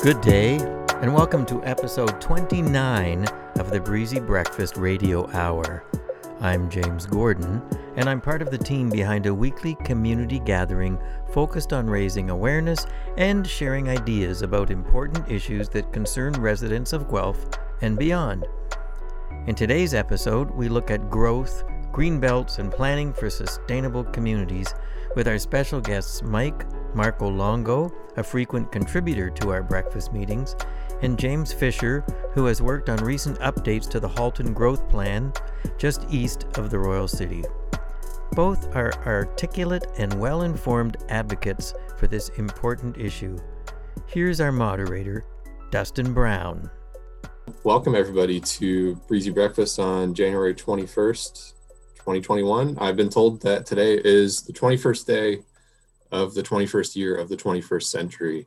Good day, and welcome to episode 29 of the Breezy Breakfast Radio Hour. I'm James Gordon, and I'm part of the team behind a weekly community gathering focused on raising awareness and sharing ideas about important issues that concern residents of Guelph and beyond. In today's episode, we look at growth, green belts, and planning for sustainable communities with our special guests Mike Marco Longo, a frequent contributor to our breakfast meetings, and James Fisher, who has worked on recent updates to the Halton Growth Plan just east of the Royal City. Both are articulate and well-informed advocates for this important issue. Here's our moderator, Dustin Brown. Welcome everybody to Breezy Breakfast on January 21st, 2021. I've been told that today is the 21st day of the 21st year of the 21st century.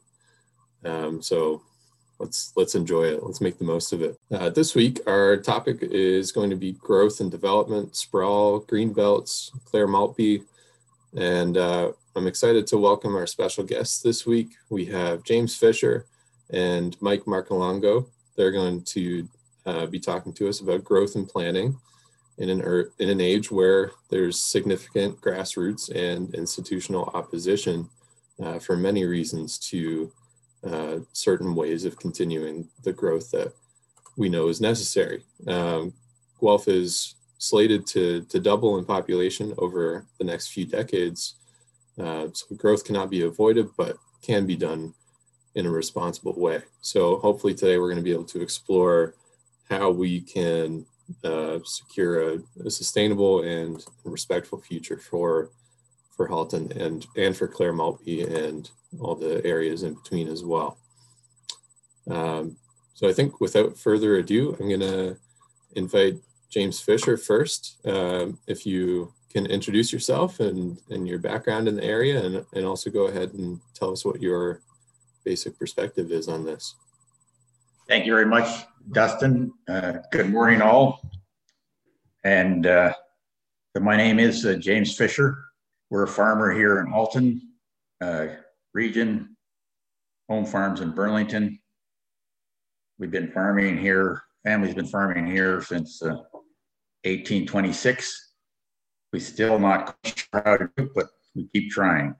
So let's enjoy it. Let's make the most of it. This week, our topic is going to be growth and development, sprawl, green belts, Clare Maltby. And I'm excited to welcome our special guests this week. We have James Fisher and Mike Marcolongo. They're going to be talking to us about growth and planning in an age where there's significant grassroots and institutional opposition for many reasons to certain ways of continuing the growth that we know is necessary. Guelph is slated to double in population over the next few decades. So growth cannot be avoided, but can be done in a responsible way. So hopefully today we're going to be able to explore how we can secure a sustainable and respectful future for Halton and for Clare Maltby and all the areas in between as well. So I think without further ado, I'm going to invite James Fisher first. If you can introduce yourself and your background in the area, and also go ahead and tell us what your basic perspective is on this. Thank you very much, Dustin. Good morning, all. And my name is James Fisher. We're a farmer here in Halton region, home farms in Burlington. We've been farming here, family's been farming here since 1826. We're still not sure how to do it, but we keep trying.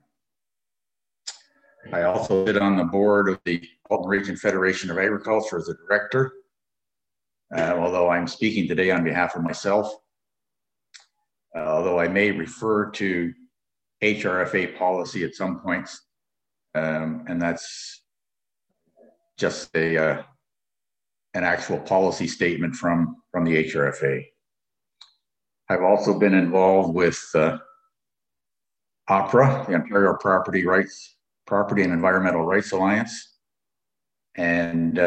I also sit on the board of the Halton Region Federation of Agriculture as a director, although I'm speaking today on behalf of myself. Although I may refer to HRFA policy at some points, and that's just an actual policy statement from the HRFA. I've also been involved with OPRA, the Ontario Property and Environmental Rights Alliance, and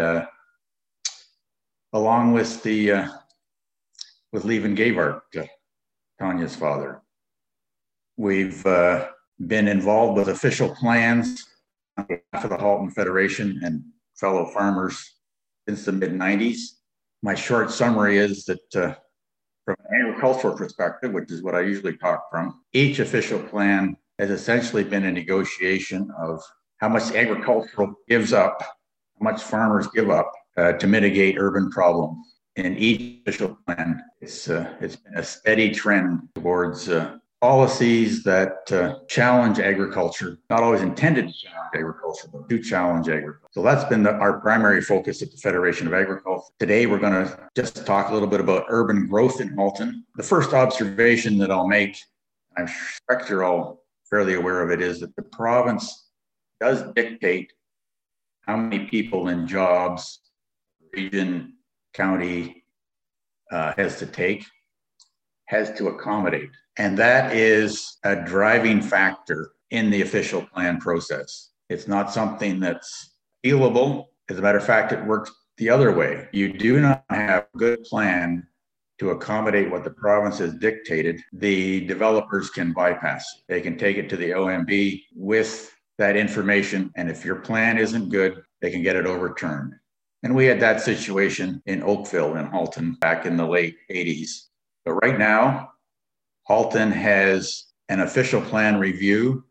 along with with Lieven Gavart, Tanya's father. We've been involved with official plans on behalf of the Halton Federation and fellow farmers since the mid-90s. My short summary is that from an agricultural perspective, which is what I usually talk from, each official plan has essentially been a negotiation of how much agricultural gives up, how much farmers give up to mitigate urban problems. In each official plan, it's been a steady trend towards policies that challenge agriculture, not always intended to challenge agriculture, but do challenge agriculture. So that's been our primary focus at the Federation of Agriculture. Today, we're going to just talk a little bit about urban growth in Halton. The first observation that I'll make, I'm sure you're all fairly aware of it, is that the province does dictate how many people in jobs, region, county has to accommodate. And that is a driving factor in the official plan process. It's not something that's feelable. As a matter of fact, it works the other way. You do not have a good plan to accommodate what the province has dictated. The developers can bypass it. They can take it to the OMB with that information. And if your plan isn't good, they can get it overturned. And we had that situation in Oakville in Halton back in the late 80s. But right now, Halton has an official plan review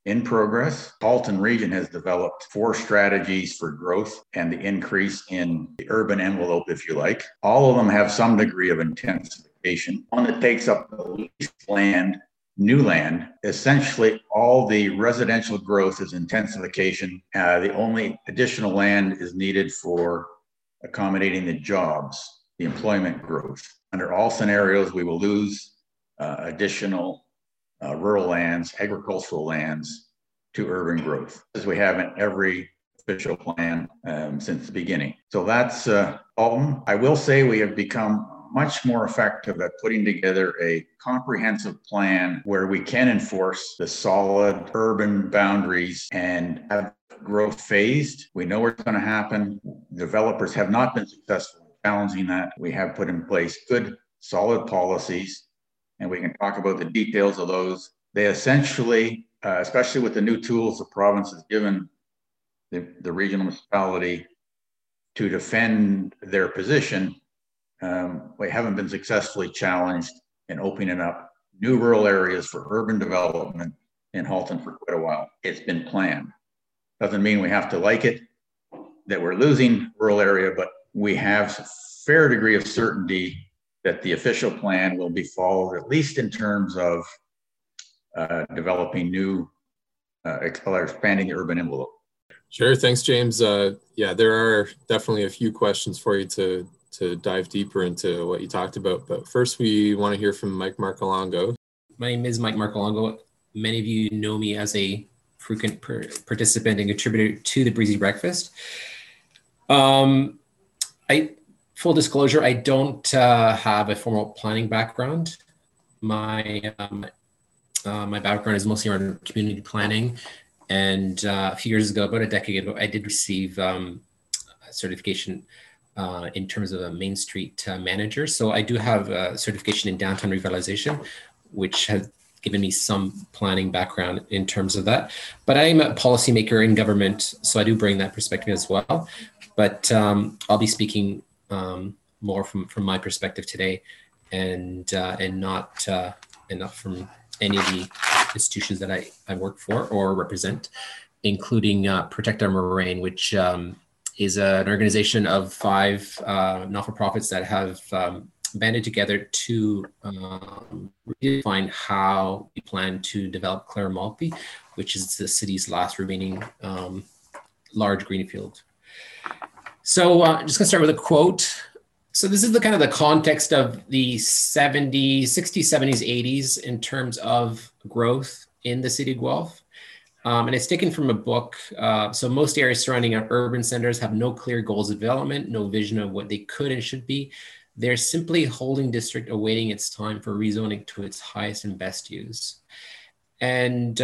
in progress. Halton Region has developed 4 strategies for growth and the increase in the urban envelope, if you like. All of them have some degree of intensification. One that takes up the least land, new land. Essentially, all the residential growth is intensification. The only additional land is needed for accommodating the jobs, the employment growth. Under all scenarios, we will lose additional rural lands, agricultural lands to urban growth, as we have in every official plan since the beginning. So that's Halton. I will say we have become much more effective at putting together a comprehensive plan where we can enforce the solid urban boundaries and have growth phased. We know what's going to happen. Developers have not been successful in challenging that. We have put in place good, solid policies, and we can talk about the details of those. They essentially, especially with the new tools the province has given the regional municipality to defend their position, we haven't been successfully challenged in opening up new rural areas for urban development in Halton for quite a while. It's been planned. Doesn't mean we have to like it, that we're losing rural area, but we have a fair degree of certainty that the official plan will be followed, at least in terms of developing new, expanding the urban envelope. Sure. Thanks, James. Yeah, there are definitely a few questions for you to dive deeper into what you talked about. But first, we want to hear from Mike Marcolongo. My name is Mike Marcolongo. Many of you know me as a frequent participant and contributor to the Breezy Breakfast. Full disclosure, I don't have a formal planning background. My background is mostly around community planning. And a few years ago, about a decade ago, I did receive a certification in terms of a Main Street manager. So I do have a certification in downtown revitalization, which has given me some planning background in terms of that. But I am a policymaker in government, so I do bring that perspective as well. But I'll be speaking more from my perspective today, and not from any of the institutions that I work for or represent, including Protect Our Moraine, which is an organization of 5 not-for-profits that have banded together to redefine how we plan to develop Clare Maltby, which is the city's last remaining large greenfield. So just gonna start with a quote. So this is the kind of the context of the 60s, 70s, 80s in terms of growth in the city of Guelph. And it's taken from a book. So most areas surrounding our urban centers have no clear goals of development, no vision of what they could and should be. They're simply holding district awaiting its time for rezoning to its highest and best use. And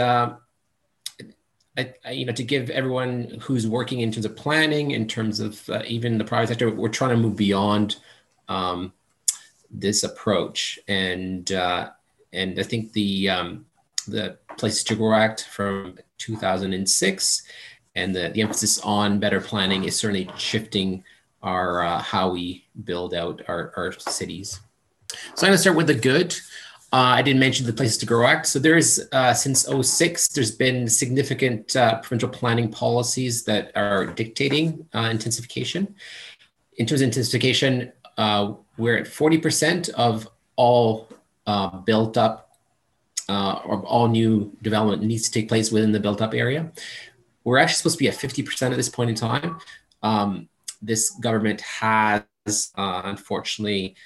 to give everyone who's working in terms of planning, in terms of even the private sector, we're trying to move beyond this approach. And I think the Places to Grow Act from 2006 and the emphasis on better planning is certainly shifting our how we build out our cities. So I'm gonna start with the good. I didn't mention the Places to Grow Act. So there's, since 2006, there's been significant provincial planning policies that are dictating intensification. In terms of intensification, we're at 40% of all built up or all new development needs to take place within the built up area. We're actually supposed to be at 50% at this point in time. This government has unfortunately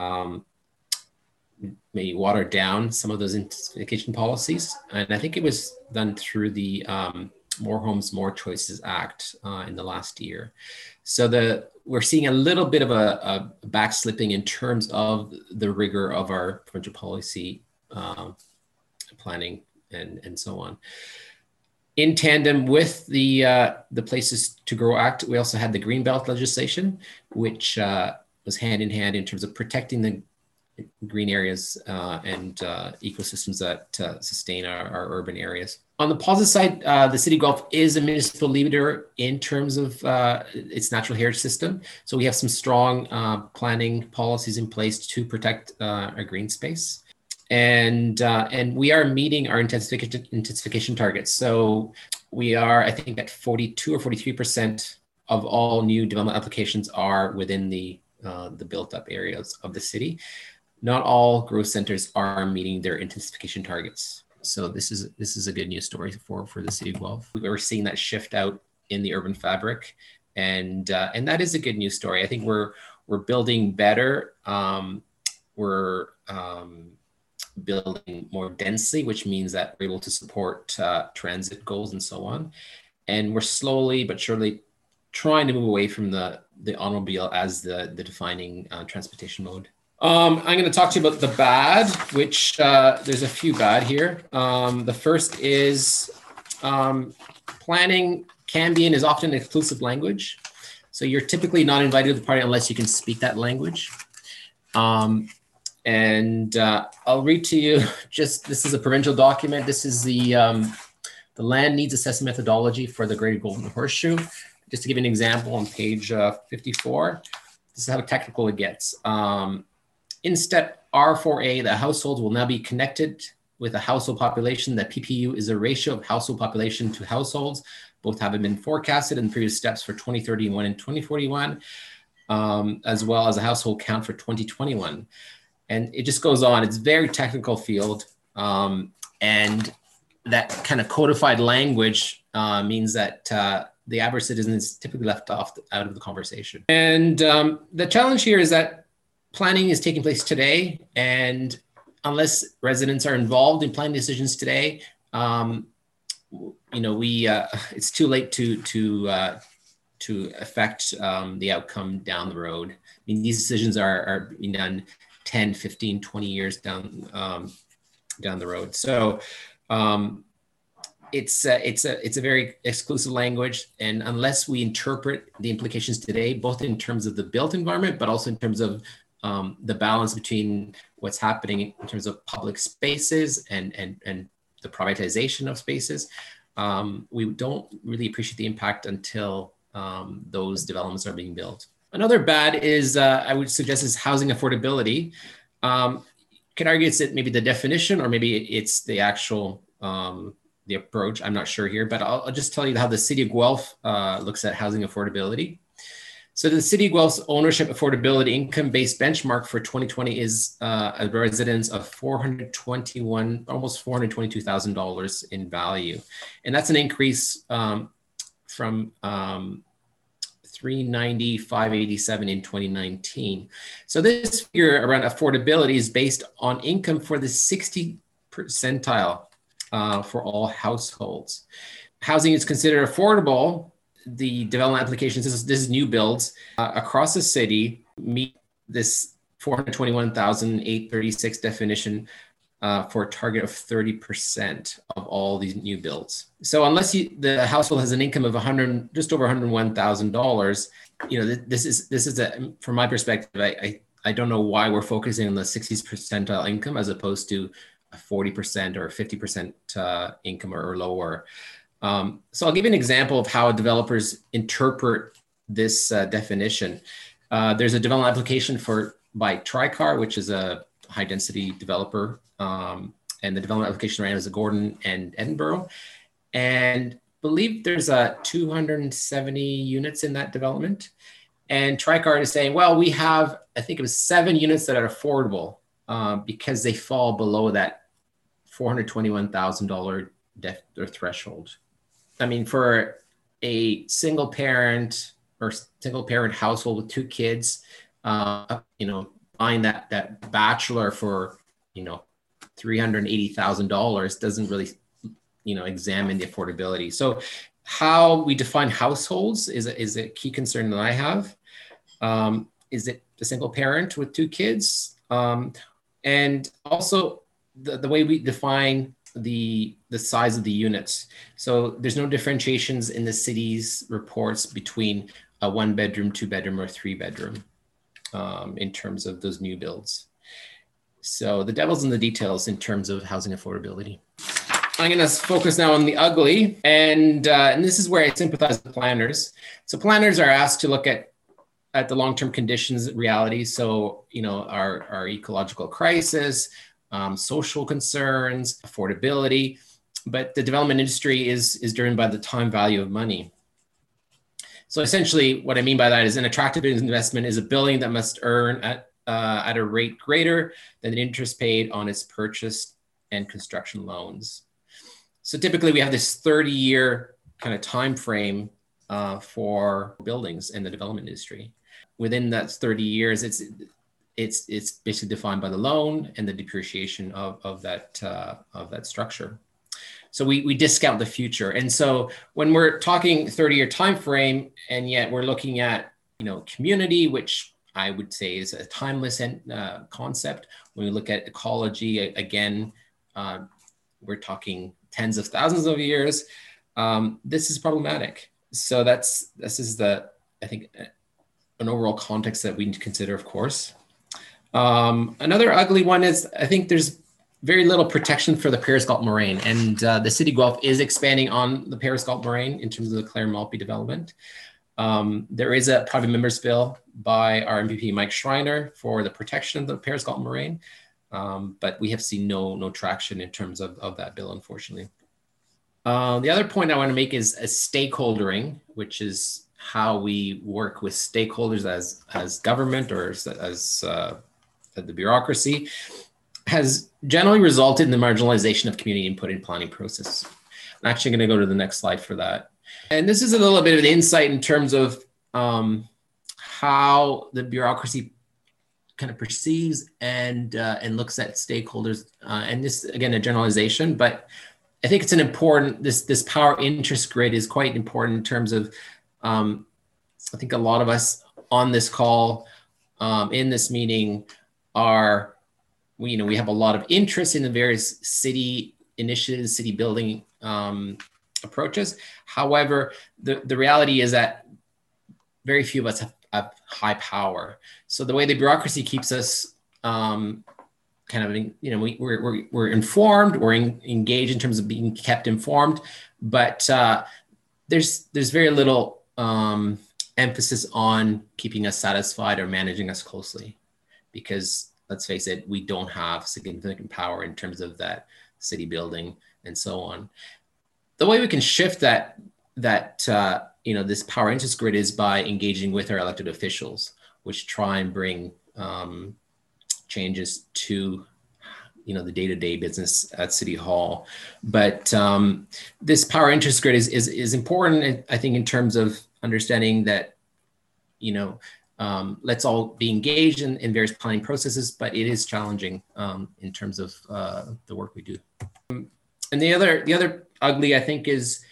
maybe watered down some of those intensification policies. And I think it was done through the More Homes, More Choices Act in the last year. So we're seeing a little bit of a backslipping in terms of the rigor of our provincial policy planning and so on. In tandem with the Places to Grow Act, we also had the Greenbelt legislation, which was hand in hand in terms of protecting the green areas and ecosystems that sustain our urban areas. On the positive side, the City of Guelph is a municipal leader in terms of its natural heritage system. So we have some strong planning policies in place to protect our green space. And we are meeting our intensification targets. So we are, I think, at 42 or 43% of all new development applications are within the built-up areas of the city. Not all growth centers are meeting their intensification targets. So this is a good news story for the city of Guelph. We're seeing that shift out in the urban fabric, and that is a good news story. I think we're building better. We're building more densely, which means that we're able to support transit goals and so on. And we're slowly but surely trying to move away from the automobile as the defining transportation mode. I'm going to talk to you about the bad, which there's a few bad here. The first is planning can be and is often an exclusive language. So you're typically not invited to the party unless you can speak that language. And I'll read to you this is a provincial document. This is the land needs assessment methodology for the Greater Golden Horseshoe. Just to give you an example on page 54, this is how technical it gets. In step R4A, the households will now be connected with a household population. That PPU is a ratio of household population to households. Both have been forecasted in previous steps for 2031 and 2041, as well as a household count for 2021. And it just goes on. It's a very technical field. And that kind of codified language means that the average citizen is typically left out of the conversation. And the challenge here is that planning is taking place today. And unless residents are involved in planning decisions today, it's too late to affect the outcome down the road. I mean, these decisions are being done 10, 15, 20 years down the road. So it's a very exclusive language. And unless we interpret the implications today, both in terms of the built environment, but also in terms of the balance between what's happening in terms of public spaces and the privatization of spaces, we don't really appreciate the impact until those developments are being built. Another bad is, I would suggest, is housing affordability. You can argue it's maybe the definition or maybe it's the actual, the approach. I'm not sure here, but I'll just tell you how the city of Guelph looks at housing affordability. So the city of Guelph's ownership affordability income-based benchmark for 2020 is a residence of almost $422,000 in value. And that's an increase from $390,587 in 2019. So this figure around affordability is based on income for the 60th percentile for all households. Housing is considered affordable. The development applications, this is new builds across the city, meet this 421,836 definition for a target of 30% of all these new builds. So unless the household has an income of just over $101,000, this is from my perspective, I don't know why we're focusing on the 60th percentile income as opposed to a 40% or 50% income or lower. So I'll give you an example of how developers interpret this definition. There's a development application by Tricar, which is a high density developer. And the development application right now is Gordon and Edinburgh. And I believe there's 270 units in that development. And Tricar is saying, well, we have, I think it was 7 units that are affordable because they fall below that $421,000 threshold. I mean, for a single parent household with 2 kids, buying that bachelor for, $380,000 doesn't really, examine the affordability. So how we define households is a key concern that I have. Is it the single parent with 2 kids? And also the way we define the size of the units. So there's no differentiations in the city's reports between a 1-bedroom, 2-bedroom, or 3-bedroom in terms of those new builds. So the devil's in the details in terms of housing affordability. I'm going to focus now on the ugly, and this is where I sympathize with planners. So planners are asked to look at the long-term conditions reality. So, our ecological crisis, social concerns, affordability, but the development industry is driven by the time value of money. So essentially what I mean by that is an attractive investment is a building that must earn at a rate greater than the interest paid on its purchase and construction loans. So typically we have this 30-year kind of time frame for buildings in the development industry. Within that 30 years, it's basically defined by the loan and the depreciation of that structure. So we discount the future. And so when we're talking 30-year time frame, and yet we're looking at community, which I would say is a timeless concept. When we look at ecology, again, we're talking tens of thousands of years. This is problematic. So this is I think, an overall context that we need to consider, of course. Another ugly one is, I think there's very little protection for the Paris-Galt moraine, and the city of Guelph is expanding on the Paris-Galt moraine in terms of the Clare Maltby development. There is a private members bill by our MVP Mike Schreiner for the protection of the Paris-Galt moraine, but we have seen no traction in terms of that bill, unfortunately. The other point I want to make is stakeholdering, which is how we work with stakeholders as government or as the bureaucracy, has generally resulted in the marginalization of community input in planning process. I'm actually going to go to the next slide for that. And this is a little bit of an insight in terms of how the bureaucracy kind of perceives and looks at stakeholders. And this, again, a generalization, but I think it's an important, this power interest grid is quite important in terms of, I think a lot of us on this call, in this meeting we have a lot of interest in the various city initiatives, city building approaches. However, the reality is that very few of us have high power. So the way the bureaucracy keeps us we're informed, we're engaged in terms of being kept informed, but there's very little emphasis on keeping us satisfied or managing us closely, because let's face it, we don't have significant power in terms of that city building and so on. The way we can shift that this power interest grid is by engaging with our elected officials, which try and bring changes to the day-to-day business at City Hall. But this power interest grid is important, I think, in terms of understanding that let's all be engaged in various planning processes, but it is challenging in terms of the work we do. And the other ugly, I think, is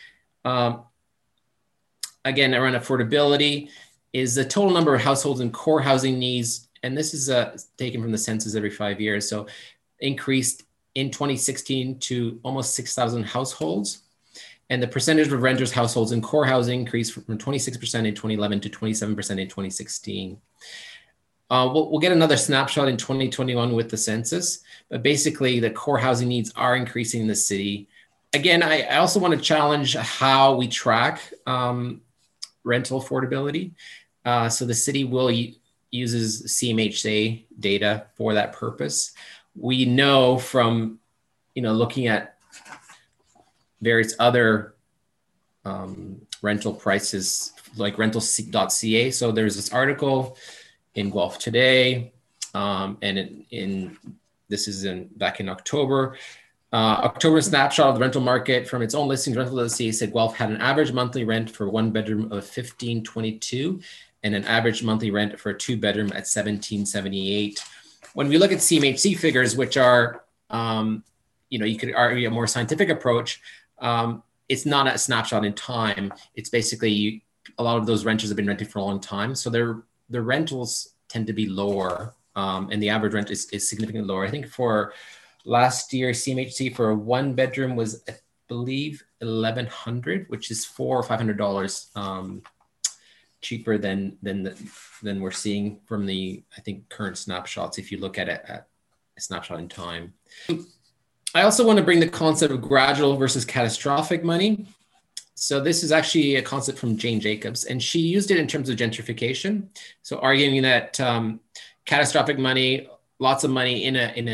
again around affordability, is the total number of households in core housing needs, and this is taken from the census every 5 years. So increased in 2016 to almost 6,000 households. And the percentage of renters households in core housing increased from 26% in 2011 to 27% in 2016. We'll get another snapshot in 2021 with the census, but basically the core housing needs are increasing in the city. Again, I also want to challenge how we track rental affordability. So the city uses CMHC data for that purpose. We know from looking at various other rental prices like rental.ca. So there's this article in Guelph Today, and this is back in October. October snapshot of the rental market from its own listings. Rental.ca said Guelph had an average monthly rent for one bedroom of $1,522 and an average monthly rent for a two bedroom at $1,778. When we look at CMHC figures, which are, you could argue a more scientific approach, it's not a snapshot in time. It's basically a lot of those renters have been renting for a long time. So their rentals tend to be lower, and the average rent is significantly lower. I think for last year, CMHC for a one bedroom was, I believe, $1,100, which is $400 or $500 cheaper than we're seeing from the, I think, current snapshots, if you look at it at a snapshot in time. I also want to bring the concept of gradual versus catastrophic money. So this is actually a concept from Jane Jacobs, and she used it in terms of gentrification. So arguing that catastrophic money, lots of money in an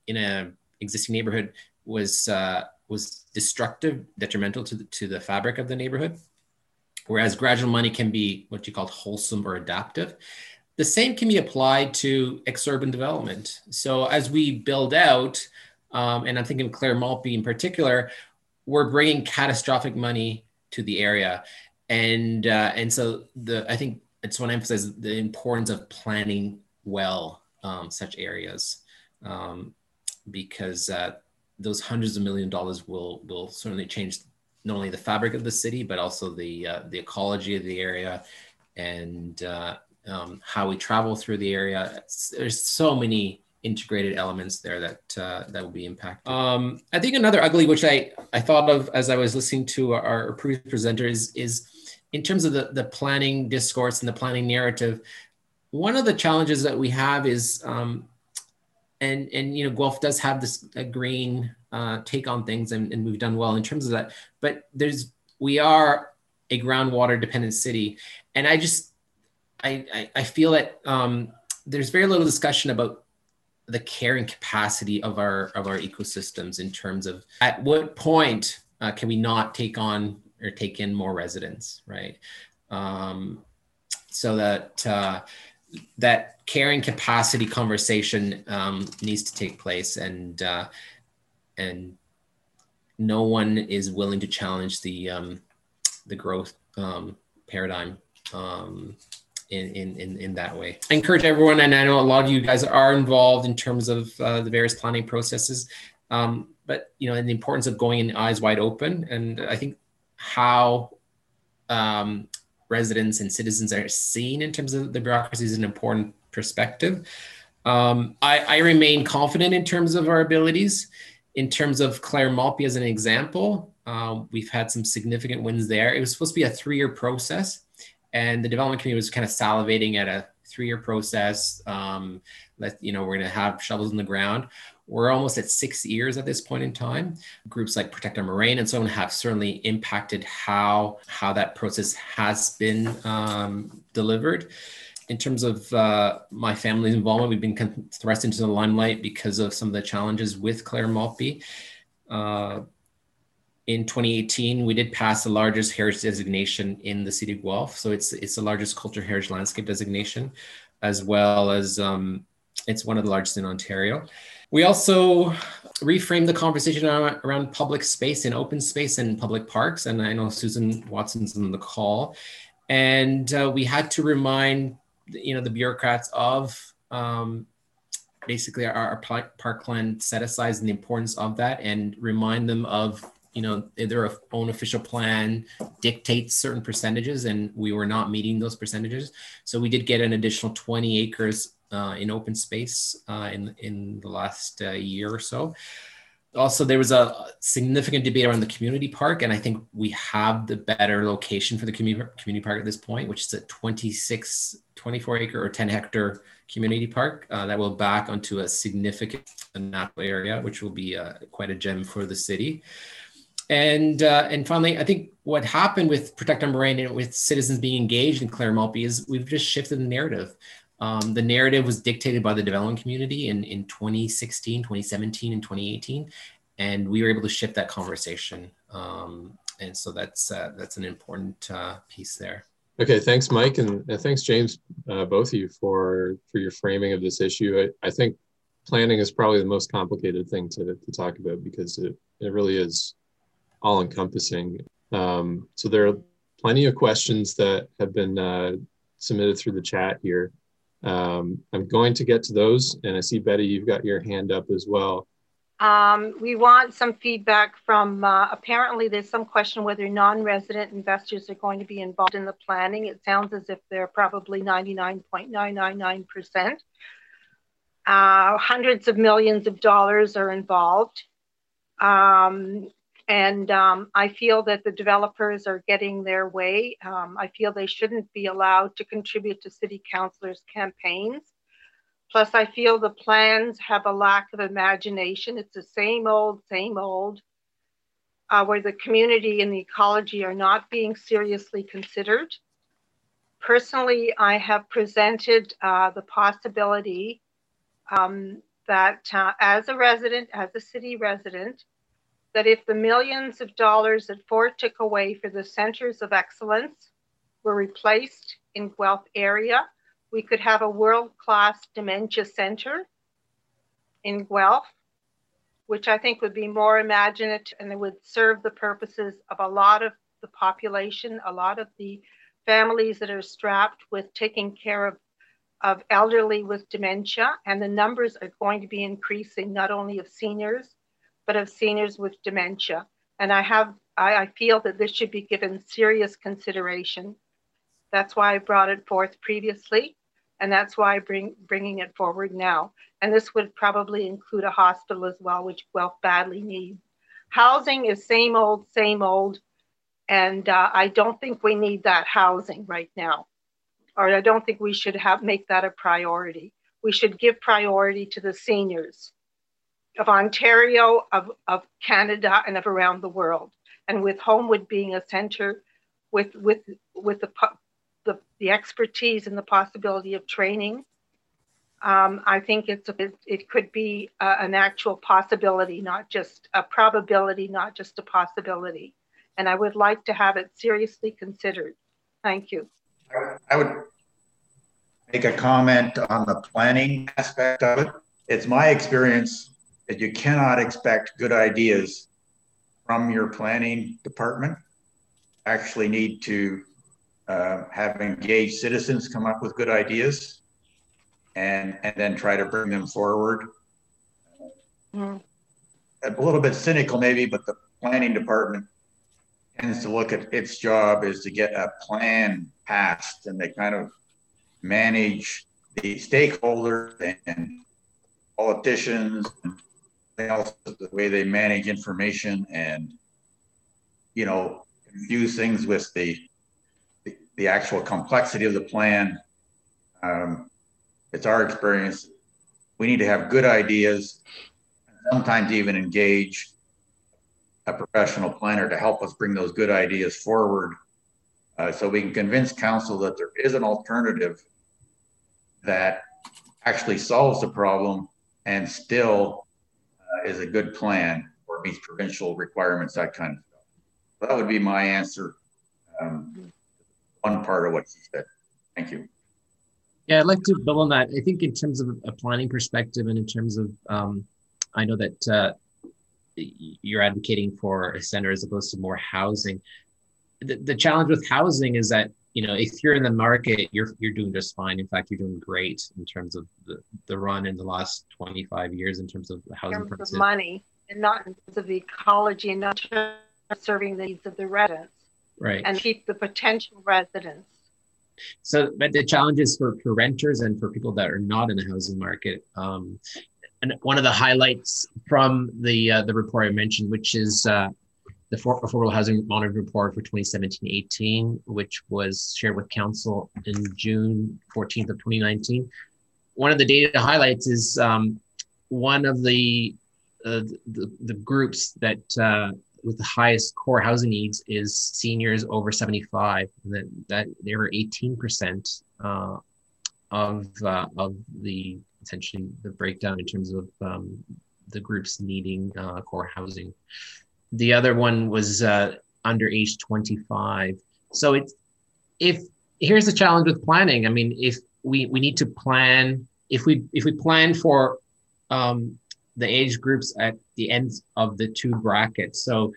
in a existing neighborhood was destructive, detrimental to the fabric of the neighborhood. Whereas gradual money can be what you call wholesome or adaptive. The same can be applied to exurban development. So as we build out, and I'm thinking of Claire Maltby in particular, we're bringing catastrophic money to the area. And so I think I just want to emphasize the importance of planning well such areas, because those hundreds of millions of dollars will certainly change not only the fabric of the city, but also the ecology of the area, and how we travel through the area. There's so many integrated elements there that will be impacted. I think another ugly, which I thought of as I was listening to our previous presenters, is in terms of the planning discourse and the planning narrative. One of the challenges that we have is, and Guelph does have this green take on things, and we've done well in terms of that. But we are a groundwater dependent city, and I feel that there's very little discussion about the carrying capacity of our ecosystems in terms of at what point can we not take on or take in more residents, right? So that carrying capacity conversation needs to take place, and no one is willing to challenge the growth paradigm in that way. I encourage everyone, and I know a lot of you guys are involved in terms of the various planning processes, but and the importance of going in eyes wide open. And I think how residents and citizens are seen in terms of the bureaucracy is an important perspective. I remain confident in terms of our abilities. In terms of Claire Maltby as an example, we've had some significant wins there. It was supposed to be a 3-year process, and the development community was kind of salivating at a 3-year process. We're going to have shovels in the ground. We're almost at 6 years at this point in time. Groups like Protect Our Moraine and so on have certainly impacted how that process has been delivered. In terms of my family's involvement, we've been thrust into the limelight because of some of the challenges with Claire Maltby. In 2018, we did pass the largest heritage designation in the city of Guelph. So it's the largest cultural heritage landscape designation, as well as it's one of the largest in Ontario. We also reframed the conversation around public space and open space and public parks. And I know Susan Watson's on the call. And we had to remind, the bureaucrats of basically our parkland set-asides and the importance of that, and remind them of, their own official plan dictates certain percentages, and we were not meeting those percentages. So we did get an additional 20 acres in open space in the last year or so. Also, there was a significant debate around the community park, and I think we have the better location for the community park at this point, which is a 24 acre or 10 hectare community park that will back onto a significant natural area, which will be quite a gem for the city. And finally, I think what happened with Protect Our Moraine and with citizens being engaged in Claire Maltby is we've just shifted the narrative. The narrative was dictated by the development community in 2016, 2017, and 2018, and we were able to shift that conversation. And so that's an important piece there. Okay, thanks, Mike, and thanks, James, both of you for your framing of this issue. I think planning is probably the most complicated thing to talk about, because it really is all-encompassing. So there are plenty of questions that have been submitted through the chat here. I'm going to get to those, and I see, Betty, you've got your hand up as well. We want some feedback from, apparently there's some question whether non-resident investors are going to be involved in the planning. It sounds as if they're probably 99.999%. Hundreds of millions of dollars are involved. I feel that the developers are getting their way. I feel they shouldn't be allowed to contribute to city councilors' campaigns. Plus, I feel the plans have a lack of imagination. It's the same old, where the community and the ecology are not being seriously considered. Personally, I have presented the possibility that as a city resident, that if the millions of dollars that Ford took away for the centers of excellence were replaced in Guelph area, we could have a world-class dementia center in Guelph, which I think would be more imaginative, and it would serve the purposes of a lot of the population, a lot of the families that are strapped with taking care of elderly with dementia. And the numbers are going to be increasing, not only of seniors, but of seniors with dementia. And I feel that this should be given serious consideration. That's why I brought it forth previously, and that's why I'm bringing it forward now. And this would probably include a hospital as well, which Guelph badly needs. Housing is same old, and I don't think we need that housing right now, or I don't think we should make that a priority. We should give priority to the seniors of Ontario, of Canada, and of around the world. And with Homewood being a center with the expertise and the possibility of training, I think it could be an actual possibility, not just a probability, not just a possibility. And I would like to have it seriously considered. Thank you. I would make a comment on the planning aspect of it. It's my experience that you cannot expect good ideas from your planning department. Actually need to have engaged citizens come up with good ideas and then try to bring them forward. A little bit cynical maybe, but the planning department tends to look at its job is to get a plan passed, and they kind of manage the stakeholders and politicians and else, the way they manage information, and confuse things with the actual complexity of the plan. It's our experience we need to have good ideas, and sometimes even engage a professional planner to help us bring those good ideas forward, so we can convince council that there is an alternative that actually solves the problem and still is a good plan or meets provincial requirements, that kind of stuff. So that would be my answer. One part of what she said. Thank you. Yeah, I'd like to build on that. I think in terms of a planning perspective, and in terms of, I know that you're advocating for a center as opposed to more housing. The challenge with housing is that, if you're in the market, you're doing just fine. In fact, you're doing great in terms of the run in the last 25 years in terms of the housing prices. In terms of money, and not in terms of the ecology, and not just serving the needs of the residents. Right. And keep the potential residents. So, but the challenges for renters and for people that are not in the housing market. And one of the highlights from the report I mentioned, which is the Affordable Housing Monitoring Report for 2017-18, which was shared with Council in June 14th of 2019. One of the data highlights is one of the groups that with the highest core housing needs is seniors over 75. That they were 18% of the essentially the breakdown in terms of the groups needing core housing. The other one was under age 25. So here's the challenge with planning. I mean, if we need to plan, if we plan for the age groups at the ends of the two brackets, so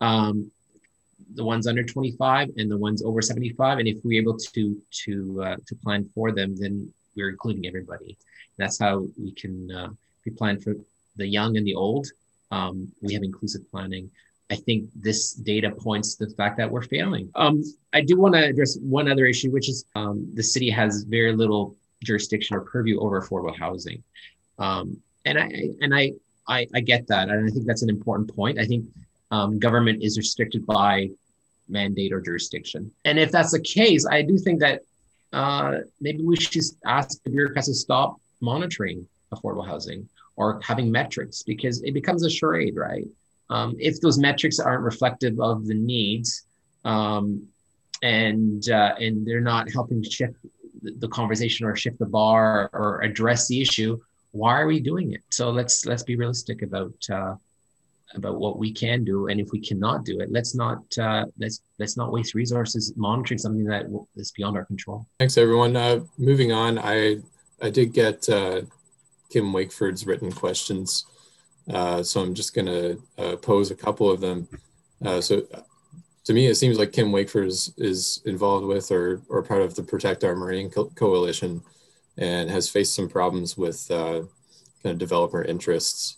the ones under 25 and the ones over 75, and if we're able to plan for them, then we're including everybody. That's how we can plan for the young and the old. We have inclusive planning. I think this data points to the fact that we're failing. I do want to address one other issue, which is the city has very little jurisdiction or purview over affordable housing. And I get that. And I think that's an important point. I think government is restricted by mandate or jurisdiction. And if that's the case, I do think that maybe we should ask the bureaucrats to stop monitoring affordable housing or having metrics, because it becomes a charade, right? If those metrics aren't reflective of the needs, and they're not helping shift the conversation or shift the bar or address the issue, why are we doing it? So let's be realistic about what we can do, and if we cannot do it, let's not waste resources monitoring something that is beyond our control. Thanks, everyone. Moving on, I did get Kim Wakeford's written questions, so I'm just going to pose a couple of them. So to me, it seems like Kim Wakeford is involved with or part of the Protect Our Marine Coalition, and has faced some problems with kind of developer interests,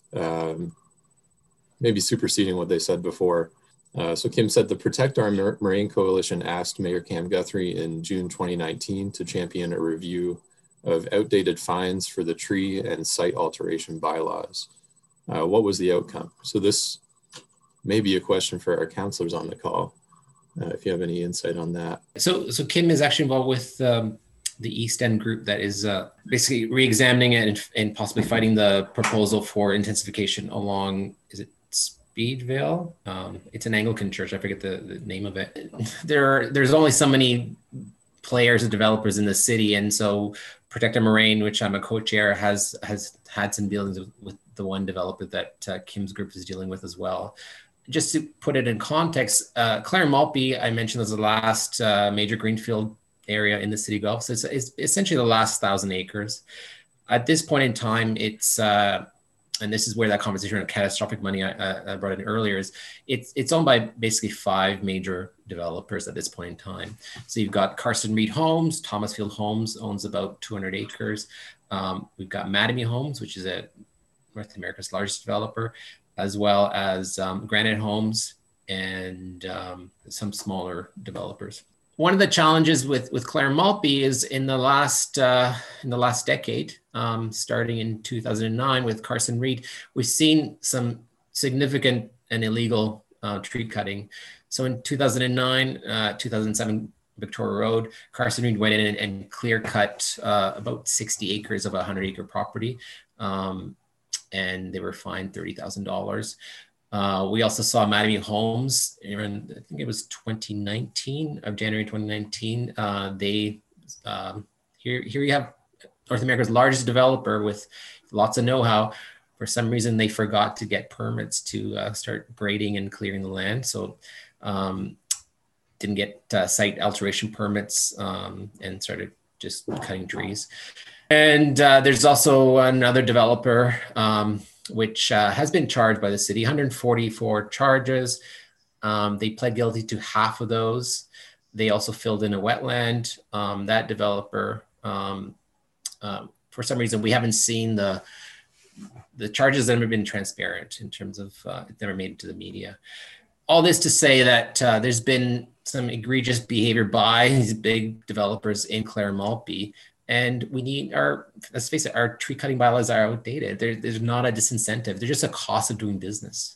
maybe superseding what they said before. So Kim said the Protect Our Marine Coalition asked Mayor Cam Guthrie in June 2019 to champion a review of outdated fines for the tree and site alteration bylaws. What was the outcome? So this may be a question for our counselors on the call, if you have any insight on that. So Kim is actually involved with the East End group that is basically re-examining it and possibly fighting the proposal for intensification along, is it Speedvale? It's an Anglican church. I forget the name of it. There's only so many players and developers in the city, and so Protect Our Moraine, which I'm a co-chair, has had some dealings with the one developer that Kim's group is dealing with as well. Just to put it in context, Clare Maltby, I mentioned, was the last major greenfield area in the city Gulf. So it's essentially the last 1,000 acres. At this point in time, it's and this is where that conversation around catastrophic money I brought in earlier is, it's owned by basically 5 major developers at this point in time. So you've got Carson Reed Homes, Thomasfield Homes owns about 200 acres. We've got Mattamy Homes, which is North America's largest developer, as well as Granite Homes and some smaller developers. One of the challenges with Clare Maltby is in the last decade, starting in 2009 with Carson Reed, we've seen some significant and illegal tree cutting. So in 2009, 2007, Victoria Road, Carson Reed went in and clear cut about 60 acres of a 100-acre property, and they were fined $30,000. We also saw Mattamy Homes in, I think it was 2019, of January 2019. Here you have North America's largest developer with lots of know-how. For some reason, they forgot to get permits to start grading and clearing the land. So didn't get site alteration permits and started just cutting trees. And there's also another developer which has been charged by the city, 144 charges. They pled guilty to half of those. They also filled in a wetland. That developer, for some reason, we haven't seen the charges that have been transparent in terms of it never made it to the media. All this to say that there's been some egregious behavior by these big developers in Clare Maltby. And we need let's face it, our tree cutting bylaws are outdated. There's not a disincentive. They're just a cost of doing business.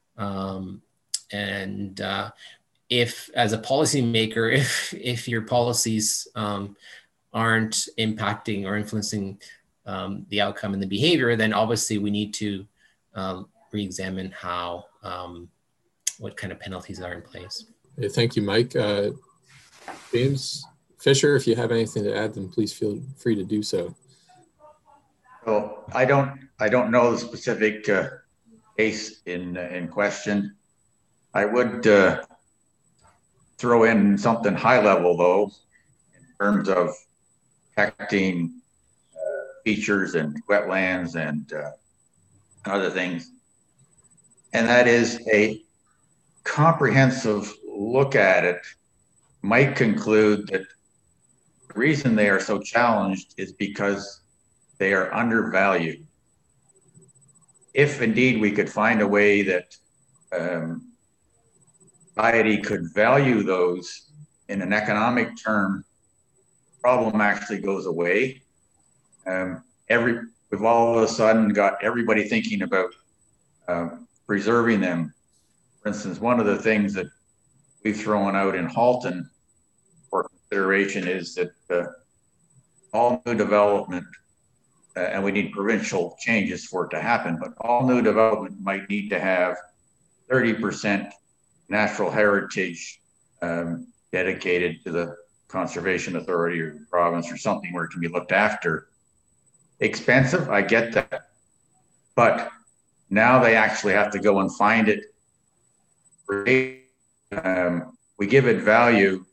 If, as a policymaker, if your policies aren't impacting or influencing the outcome and the behavior, then obviously we need to re-examine what kind of penalties are in place. Hey, thank you, Mike. James Fisher, if you have anything to add, then please feel free to do so. Well, I don't know the specific case in question. I would throw in something high level though, in terms of protecting features and wetlands and other things. And that is a comprehensive look at it might conclude that the reason they are so challenged is because they are undervalued. If indeed we could find a way that society could value those in an economic term, the problem actually goes away. We've all of a sudden got everybody thinking about preserving them. For instance, one of the things that we've thrown out in Halton for consideration is that all new development, and we need provincial changes for it to happen, but all new development might need to have 30% natural heritage dedicated to the Conservation Authority or the province or something where it can be looked after. expensive. I get that. But now they actually have to go and find it. We give it value.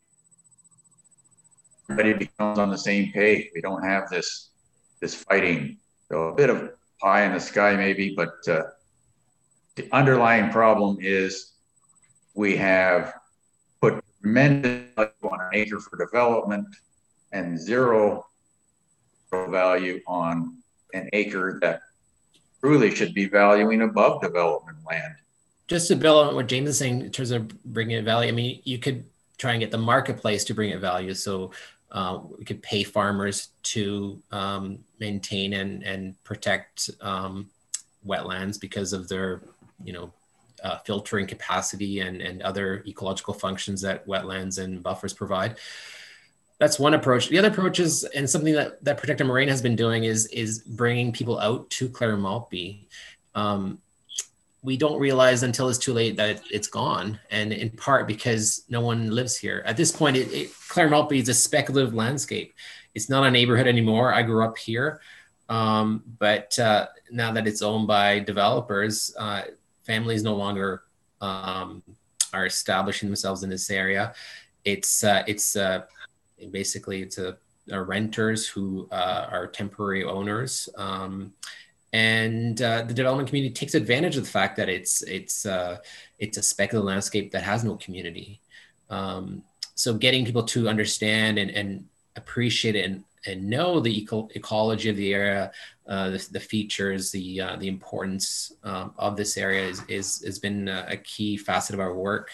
Everybody becomes on the same page. We don't have this fighting. So a bit of pie in the sky maybe, but the underlying problem is we have put tremendous value on an acre for development and zero value on an acre that truly should be valuing above development land. Just to build on what James is saying in terms of bringing it value, I mean, you could try and get the marketplace to bring it value. So we could pay farmers to maintain and protect wetlands because of their, filtering capacity and other ecological functions that wetlands and buffers provide. That's one approach. The other approach is, and something that Protect Our Moraine has been doing, is bringing people out to Clare Maltby. We don't realize until it's too late that it's gone, and in part because no one lives here. At this point, Clare Maltby is a speculative landscape. It's not a neighborhood anymore. I grew up here, but now that it's owned by developers, families no longer are establishing themselves in this area. Basically it's renters who are temporary owners. And the development community takes advantage of the fact that it's a speculative landscape that has no community. So getting people to understand and appreciate it and know the ecology of the area, the features, the importance of this area has been a key facet of our work.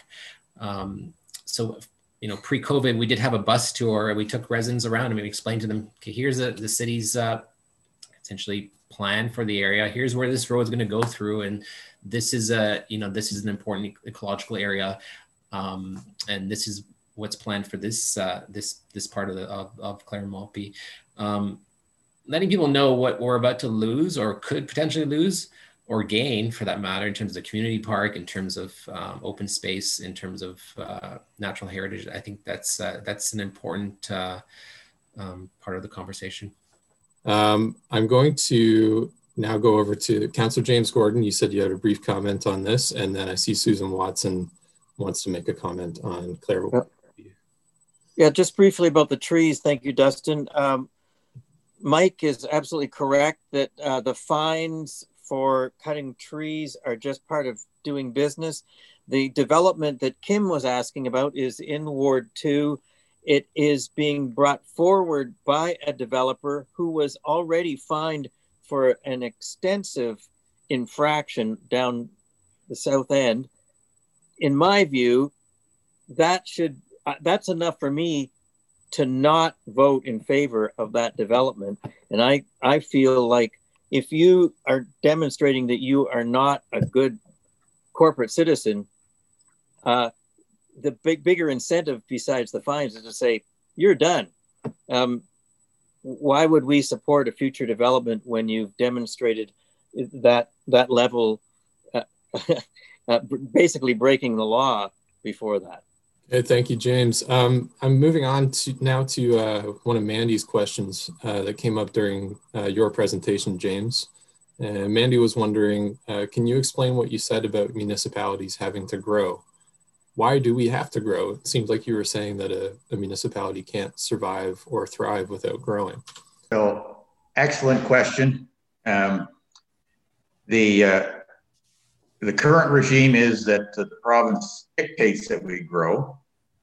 So pre-COVID, we did have a bus tour, and we took residents around and we explained to them, okay, here's the city's essentially plan for the area. Here's where this road is going to go through, and this is an important ecological area, and this is what's planned for this part of Clare Maltby. Letting people know what we're about to lose or could potentially lose or gain, for that matter, in terms of community park, in terms of open space, in terms of natural heritage. I think that's an important part of the conversation. I'm going to now go over to Councillor James Gordon. You said you had a brief comment on this, and then I see Susan Watson wants to make a comment on Clare. Yeah, just briefly about the trees. Thank you, Dustin. Mike is absolutely correct that the fines for cutting trees are just part of doing business. The development that Kim was asking about is in Ward 2. It is being brought forward by a developer who was already fined for an extensive infraction down the south end. In my view, that's enough for me to not vote in favor of that development. And I feel like if you are demonstrating that you are not a good corporate citizen, the bigger incentive besides the fines is to say, you're done. Why would we support a future development when you've demonstrated that level, basically breaking the law before that? Okay, thank you, James. I'm moving on to one of Mandy's questions that came up during your presentation, James. Mandy was wondering, can you explain what you said about municipalities having to grow? Why do we have to grow? It seems like you were saying that a municipality can't survive or thrive without growing. So, excellent question. The current regime is that the province dictates that we grow.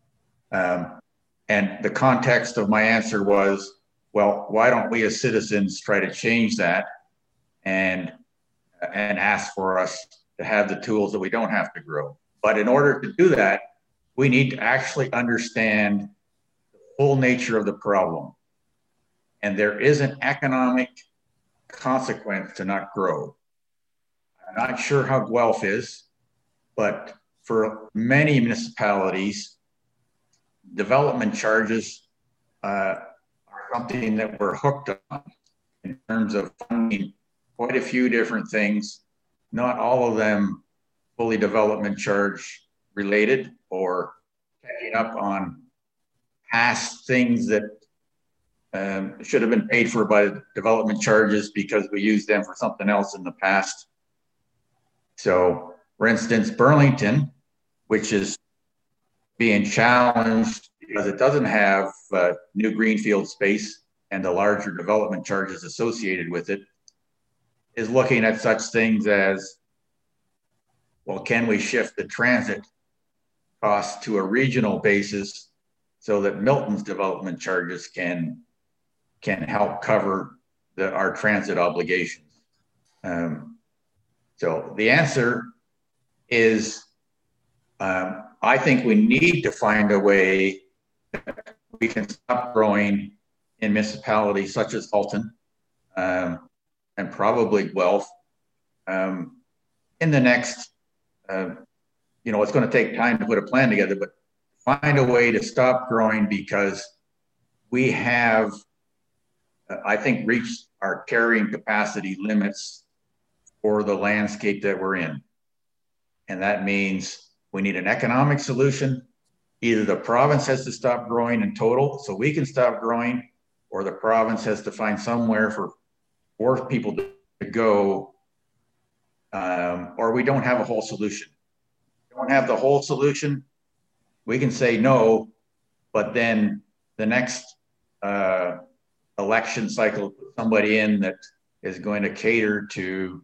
And the context of my answer was, well, why don't we as citizens try to change that and ask for us to have the tools that we don't have to grow? But in order to do that, we need to actually understand the full nature of the problem. And there is an economic consequence to not grow. I'm not sure how Guelph is, but for many municipalities, development charges are something that we're hooked on in terms of funding quite a few different things, not all of them fully development charge related or catching up on past things that should have been paid for by development charges because we used them for something else in the past. So, for instance, Burlington, which is being challenged because it doesn't have new greenfield space and the larger development charges associated with it, is looking at such things as, well, can we shift the transit costs to a regional basis so that Milton's development charges can help cover our transit obligations? So the answer is, I think we need to find a way that we can stop growing in municipalities such as Halton and probably Guelph in the next, it's going to take time to put a plan together, but find a way to stop growing because we have, I think, reached our carrying capacity limits for the landscape that we're in. And that means we need an economic solution. Either the province has to stop growing in total so we can stop growing, or the province has to find somewhere for people to go, or we don't have a whole solution. We don't have the whole solution. We can say no, but then the next election cycle, put somebody in that is going to cater to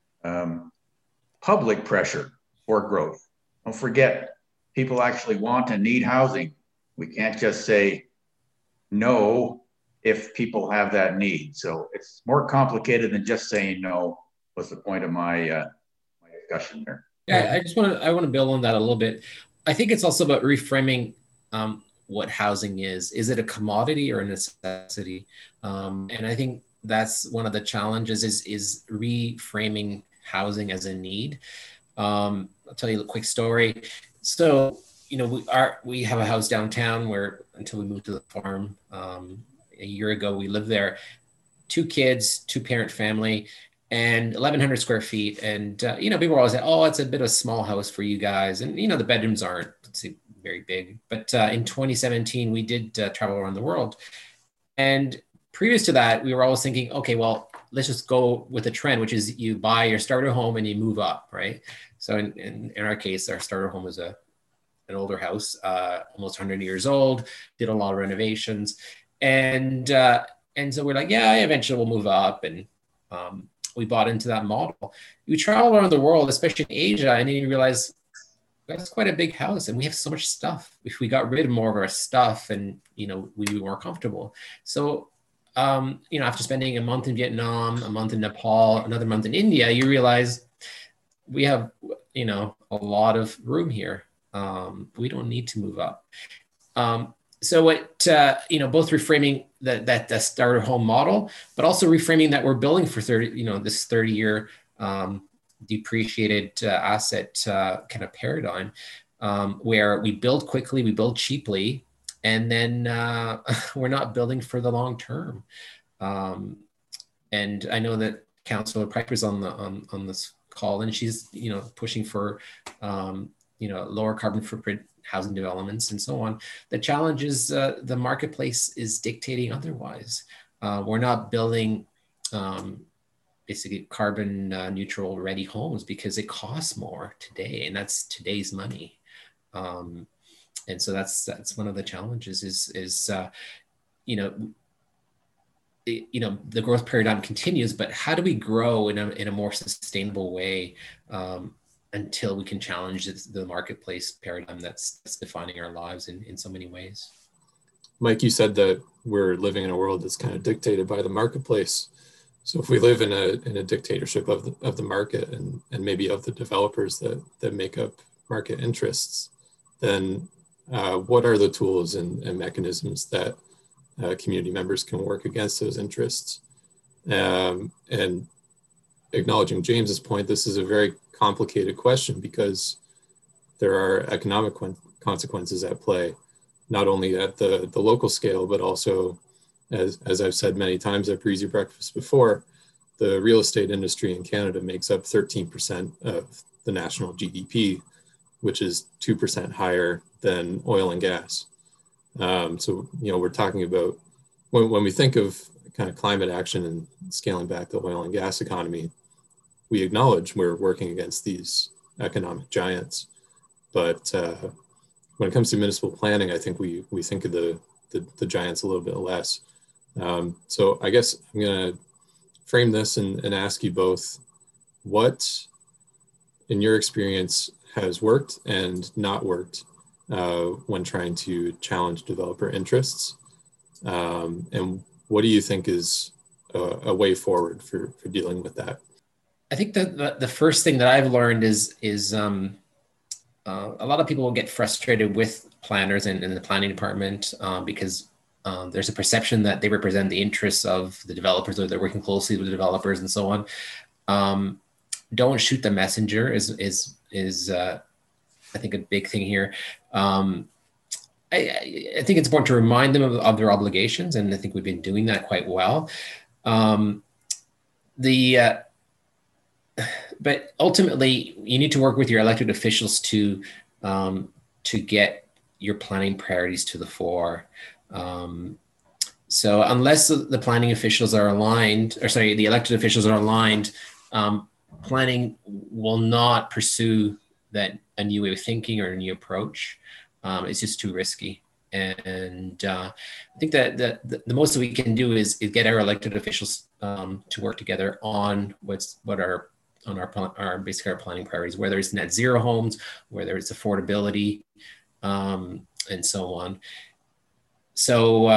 public pressure for growth. Don't forget, people actually want and need housing. We can't just say no if people have that need. So it's more complicated than just saying no, was the point of my my discussion there. Yeah, I want to build on that a little bit. I think it's also about reframing what housing is. Is it a commodity or a necessity? And I think that's one of the challenges is reframing housing as a need. I'll tell you a quick story. So, we have a house downtown where until we moved to the farm a year ago, we lived there. 2 kids, 2-parent family, and 1,100 square feet. And, people always say, oh, it's a bit of a small house for you guys. And, the bedrooms aren't very big. But in 2017, we did travel around the world. And previous to that, we were always thinking, okay, well, let's just go with a trend, which is you buy your starter home and you move up, right? So in our case, our starter home was an older house, almost 100 years old, did a lot of renovations. And so we're like, yeah, eventually we'll move up. And we bought into that model. We travel around the world, especially in Asia, and then you realize that's quite a big house and we have so much stuff. If we got rid of more of our stuff and, we'd be more comfortable. So, after spending a month in Vietnam, a month in Nepal, another month in India, you realize we have, a lot of room here. We don't need to move up. So what, both reframing that starter home model, but also reframing that we're building for 30, this 30-year depreciated asset kind of paradigm, where we build quickly, we build cheaply, and then we're not building for the long term. And I know that Councillor Piper's on this call, and she's pushing for lower carbon footprint housing developments and so on. The challenge is the marketplace is dictating otherwise. We're not building basically carbon neutral ready homes because it costs more today, and that's today's money. And so that's one of the challenges is the growth paradigm continues, but how do we grow in a more sustainable way until we can challenge the marketplace paradigm that's defining our lives in so many ways? Mike, you said that we're living in a world that's kind of dictated by the marketplace. So if we live in a dictatorship of the market and maybe of the developers that make up market interests, then what are the tools and mechanisms that community members can work against those interests? And acknowledging James's point, this is a very complicated question because there are economic consequences at play, not only at the local scale, but also, as I've said many times at Breezy Breakfast before, the real estate industry in Canada makes up 13% of the national GDP, which is 2% higher than oil and gas. So, we're talking about when we think of kind of climate action and scaling back the oil and gas economy, we acknowledge we're working against these economic giants. But when it comes to municipal planning, I think we think of the giants a little bit less. So I guess I'm going to frame this and ask you both, what, in your experience, has worked and not worked when trying to challenge developer interests? And what do you think is a way forward for dealing with that? I think that the first thing that I've learned is a lot of people will get frustrated with planners and in the planning department because there's a perception that they represent the interests of the developers, or they're working closely with the developers and so on. Don't shoot the messenger is I think a big thing here. I think it's important to remind them of their obligations, and I think we've been doing that quite well. But ultimately, you need to work with your elected officials to get your planning priorities to the fore. So unless the planning officials are aligned, or sorry, the elected officials are aligned, planning will not pursue a new way of thinking or a new approach. It's just too risky. And I think that the most that we can do is get our elected officials to work together on our basically our planning priorities, whether it's net zero homes, whether it's affordability, and so on. So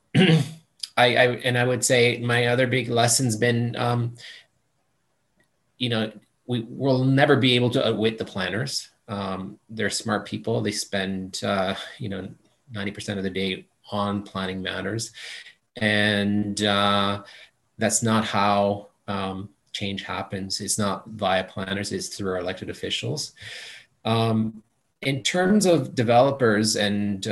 I would say my other big lesson's been, we'll never be able to outwit the planners. They're smart people. They spend 90% of the day on planning matters, and that's not how change happens. It's not via planners, it's through our elected officials. In terms of developers and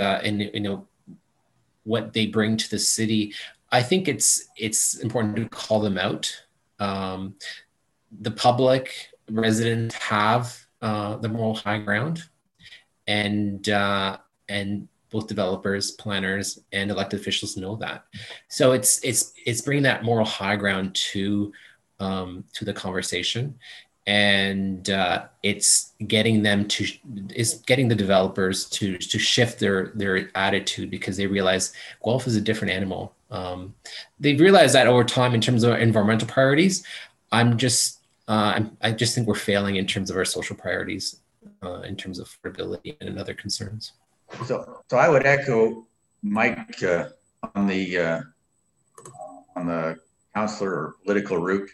what they bring to the city, I think it's important to call them out. The public residents have the moral high ground, and both developers, planners, and elected officials know that. So it's bringing that moral high ground to the conversation, and it's getting the developers to shift their attitude, because they realize Guelph is a different animal. They've realized that over time in terms of environmental priorities. I just think we're failing in terms of our social priorities, in terms of affordability and other concerns. So I would echo Mike on the councillor or political route.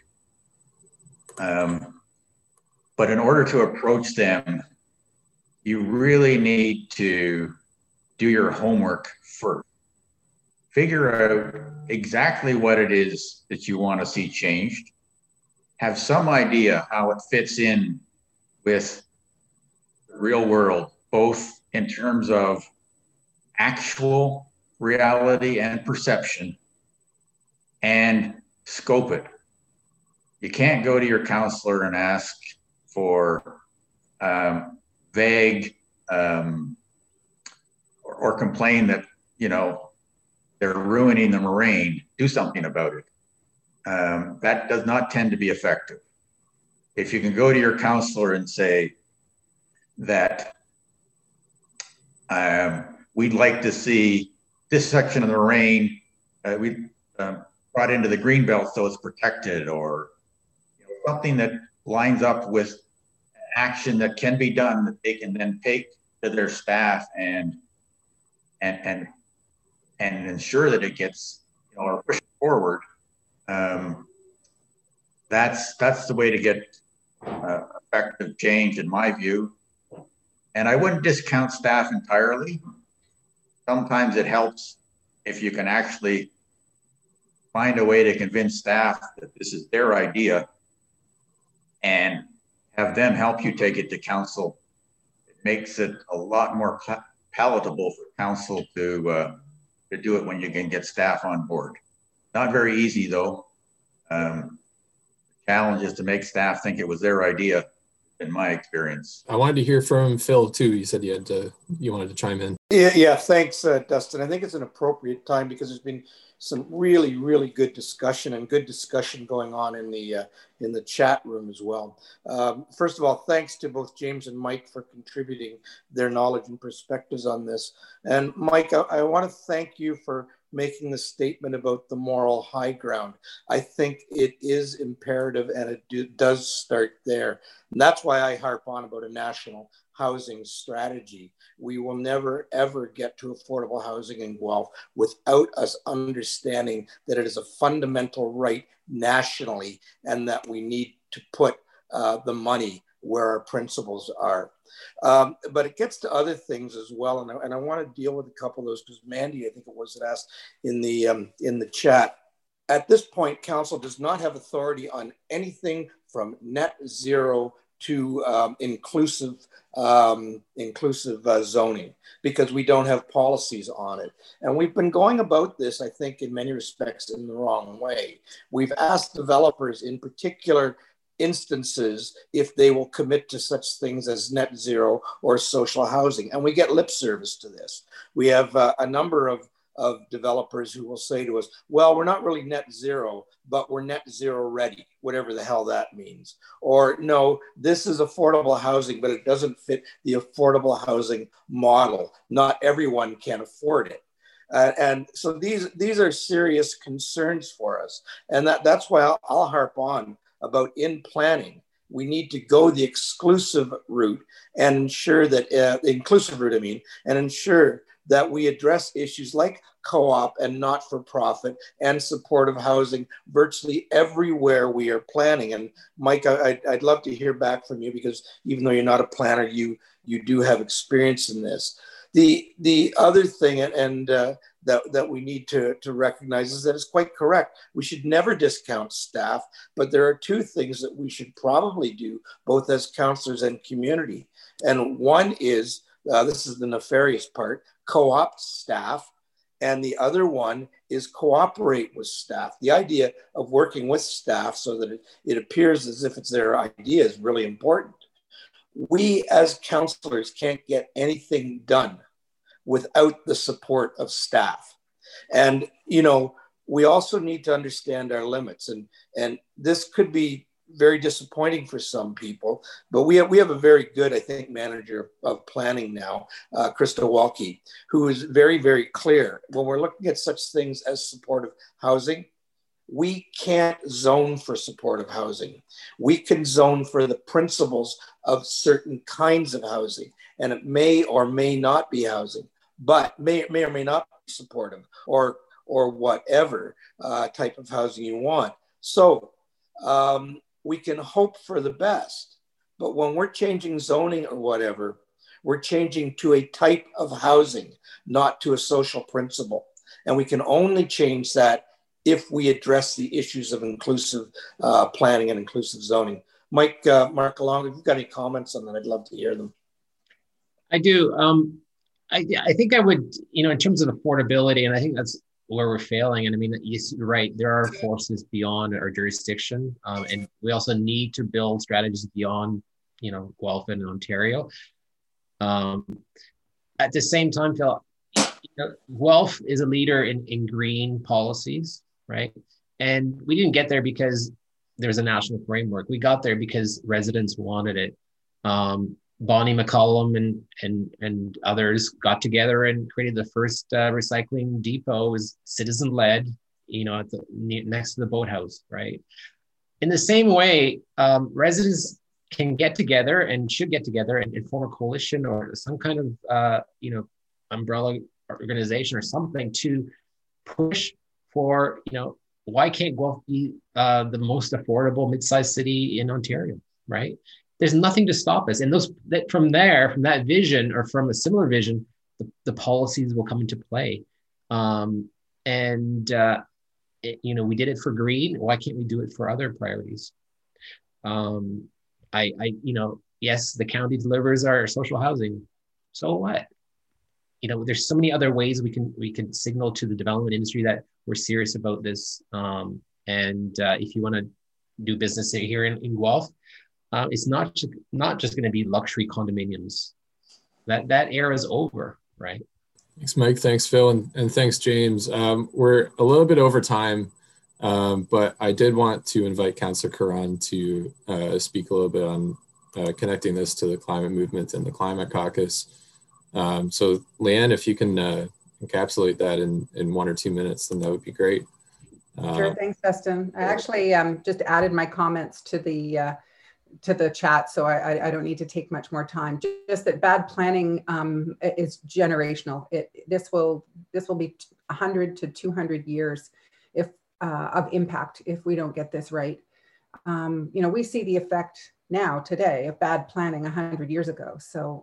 But in order to approach them, you really need to do your homework first. Figure out exactly what it is that you want to see changed. Have some idea how it fits in with the real world, both in terms of actual reality and perception, and scope it. You can't go to your counselor and ask for vague or complain that, they're ruining the moraine. Do something about it. That does not tend to be effective. If you can go to your counselor and say that we'd like to see this section of the moraine brought into the greenbelt so it's protected, or something that lines up with action that can be done that they can then take to their staff and ensure that it gets or push forward. That's the way to get effective change, in my view. And I wouldn't discount staff entirely. Sometimes it helps if you can actually find a way to convince staff that this is their idea and have them help you take it to council. It makes it a lot more palatable for council to do it when you can get staff on board. Not very easy though. The challenge is to make staff think it was their idea, in my experience. I wanted to hear from Phil too. You said you wanted to chime in. Yeah. Thanks, Dustin. I think it's an appropriate time because there's been some really, really good discussion, and good discussion going on in the chat room as well. First of all, thanks to both James and Mike for contributing their knowledge and perspectives on this. And Mike, I want to thank you for making the statement about the moral high ground. I think it is imperative, and it does start there. And that's why I harp on about a national housing strategy. We will never, ever get to affordable housing in Guelph without us understanding that it is a fundamental right nationally, and that we need to put the money where our principles are. But it gets to other things as well. And I want to deal with a couple of those, because Mandy, I think it was, that asked in the chat. At this point, council does not have authority on anything from net zero to inclusive zoning, because we don't have policies on it. And we've been going about this, I think, in many respects in the wrong way. We've asked developers in particular instances if they will commit to such things as net zero or social housing, and we get lip service to this. We have a number of developers who will say to us, well, we're not really net zero, but we're net zero ready, whatever the hell that means. Or no, this is affordable housing, but it doesn't fit the affordable housing model. Not everyone can afford it. And so these are serious concerns for us. And that's why I'll harp on about, in planning, we need to go the exclusive route and ensure that, the inclusive route, and ensure that we address issues like co-op and not-for-profit and supportive housing virtually everywhere we are planning. And Mike, I'd love to hear back from you, because even though you're not a planner, you do have experience in this. The other thing, that we need to recognize, is that it's quite correct. We should never discount staff, but there are two things that we should probably do, both as councillors and community. And one is, this is the nefarious part, co-opt staff. And the other one is cooperate with staff. The idea of working with staff so that it appears as if it's their idea is really important. We as councillors can't get anything done without the support of staff. And, you know, we also need to understand our limits. And this could be very disappointing for some people, but we have a very good, I think, manager of planning now, Krista Walke, who is very, very clear. When we're looking at such things as supportive housing, we can't zone for supportive housing. We can zone for the principles of certain kinds of housing, and it may or may not be housing, but may or may not be supportive or whatever type of housing you want. So we can hope for the best, but when we're changing zoning or whatever, we're changing to a type of housing, not to a social principle. And we can only change that if we address the issues of inclusive planning and inclusive zoning. Mike Marcolongo, if you've got any comments on that, I'd love to hear them. I do. I think I would, you know, in terms of affordability, and I think that's where we're failing. And I mean, you're right, there are forces beyond our jurisdiction. And we also need to build strategies beyond, you know, Guelph and Ontario. At the same time, Phil, you know, Guelph is a leader in green policies, right? And we didn't get there because there's a national framework. We got there because residents wanted it. Bonnie McCollum and others got together and created the first recycling depot. It was citizen-led, you know, next to the boathouse, right? In the same way, residents can get together and should get together and form a coalition or some kind of, you know, umbrella organization or something to push for, you know, why can't Guelph be the most affordable mid-sized city in Ontario, right? There's nothing to stop us. And from that vision or from a similar vision, the policies will come into play. You know, we did it for green. Why can't we do it for other priorities? You know, yes, the county delivers our social housing. So what? You know, there's so many other ways we can signal to the development industry that we're serious about this. If you want to do business here in Guelph, it's not just going to be luxury condominiums. That era is over, right? Thanks, Mike. Thanks, Phil. And thanks, James. We're a little bit over time, but I did want to invite Councillor Curran to speak a little bit on connecting this to the climate movement and the climate caucus. So Leanne, if you can encapsulate that in 1 or 2 minutes, then that would be great. Sure, thanks, Dustin. I actually just added my comments to the chat, so I don't need to take much more time. Just that bad planning is generational. This will be 100 to 200 years of impact if we don't get this right. We see the effect now today of bad planning 100 years ago. So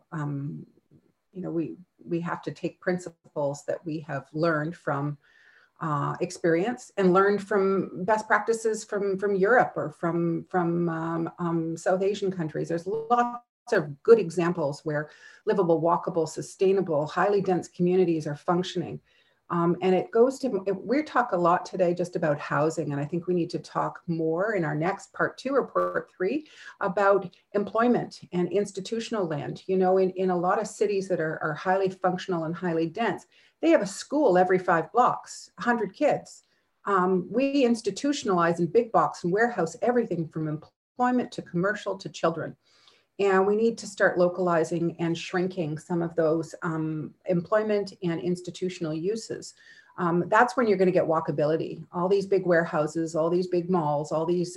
we have to take principles that we have learned from experience and learned from best practices from Europe or from South Asian countries. There's lots of good examples where livable, walkable, sustainable, highly dense communities are functioning. And it goes to, we talk a lot today just about housing, and I think we need to talk more in our next part 2 or part 3 about employment and institutional land. In a lot of cities that are highly functional and highly dense, they have a school every 5 blocks, 100 kids. We institutionalize in big box and warehouse everything from employment to commercial to children. And we need to start localizing and shrinking some of those employment and institutional uses. That's when you're going to get walkability. All these big warehouses, all these big malls, all these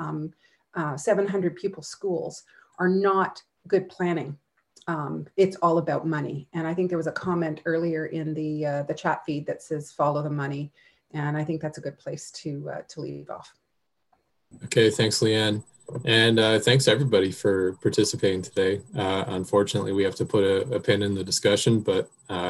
700 pupil schools are not good planning. It's all about money. And I think there was a comment earlier in the chat feed that says follow the money. And I think that's a good place to leave off. Okay, thanks, Leanne. And thanks everybody for participating today. Unfortunately, we have to put a pin in the discussion, but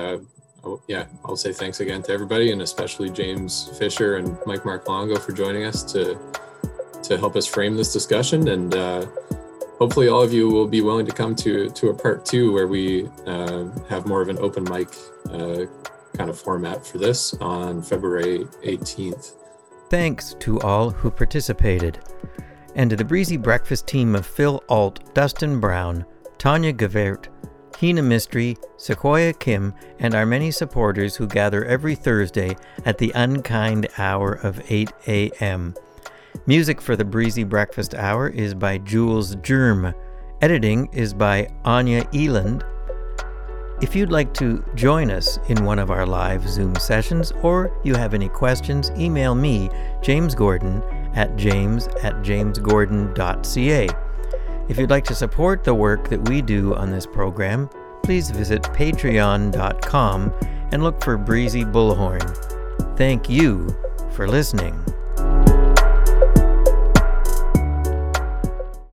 I'll say thanks again to everybody, and especially James Fisher and Mike Marcolongo for joining us to help us frame this discussion. And hopefully all of you will be willing to come to a part 2 where we have more of an open mic kind of format for this on February 18th. Thanks to all who participated. And to the Breezy Breakfast team of Phil Alt, Dustin Brown, Tanya Gavert, Hina Mystery, Sequoia Kim, and our many supporters who gather every Thursday at the unkind hour of 8 a.m. Music for the Breezy Breakfast Hour is by Jules Germ. Editing is by Anya Eland. If you'd like to join us in one of our live Zoom sessions, or you have any questions, email me, James Gordon, at james@jamesgordon.ca. If you'd like to support the work that we do on this program, please visit patreon.com and look for Breezy Bullhorn. Thank you for listening.